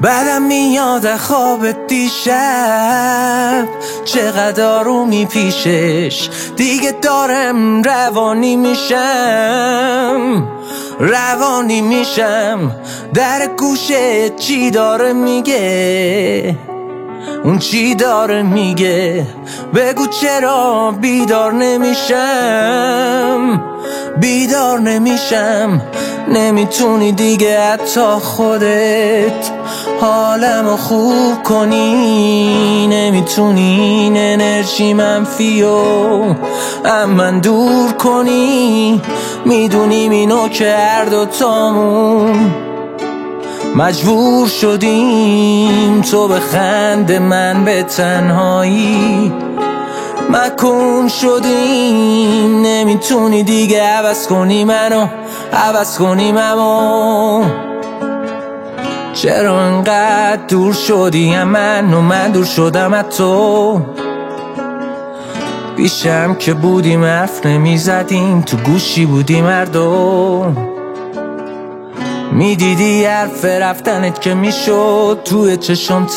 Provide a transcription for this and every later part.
بعدم میاد خواب دیشب، چقدر آرومی پیشش، دیگه دارم روانی میشم. در گوشه چی داره میگه، اون چی داره میگه، بگو چرا بیدار نمیشم. نمیتونی دیگه حتی خودت حالمو خوب کنی، نمیتونی این انرژی منفیو من دور کنی. میدونیم اینو که هر دوتامون مجبور شدیم، تو به خنده من به تنهایی مکن شدیم. نمیتونی دیگه عوض کنی منو، عوض کنیم امو. چرا انقدر دور شدی از من و من دور شدم از تو؟ پیشم که بودیم حرف نمیزدیم، تو گوشی بودیم هر دو. میدیدی حرف رفتنت که میشد توی چشم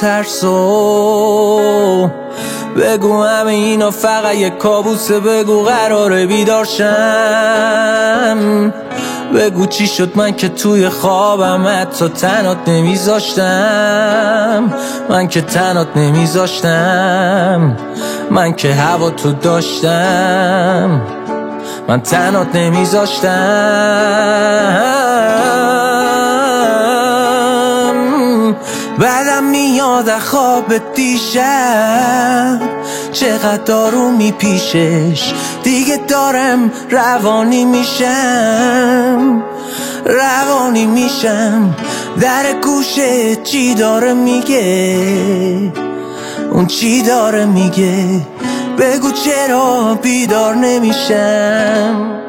ترسو. بگو همه اینا فقط یک کابوسه، بگو قراره بیدار شم. بگو چی شد من که توی خوابم حتی تنات نمیذاشتم، من که تنات نمیذاشتم، من که هوا تو داشتم، من تنات نمیذاشتم. بعدم میاد خواب دیشب، چقدر آرومی پیشش، دیگه دارم روانی میشم. در گوشه چی داره میگه، اون چی داره میگه، بگو چرا بیدار نمیشم.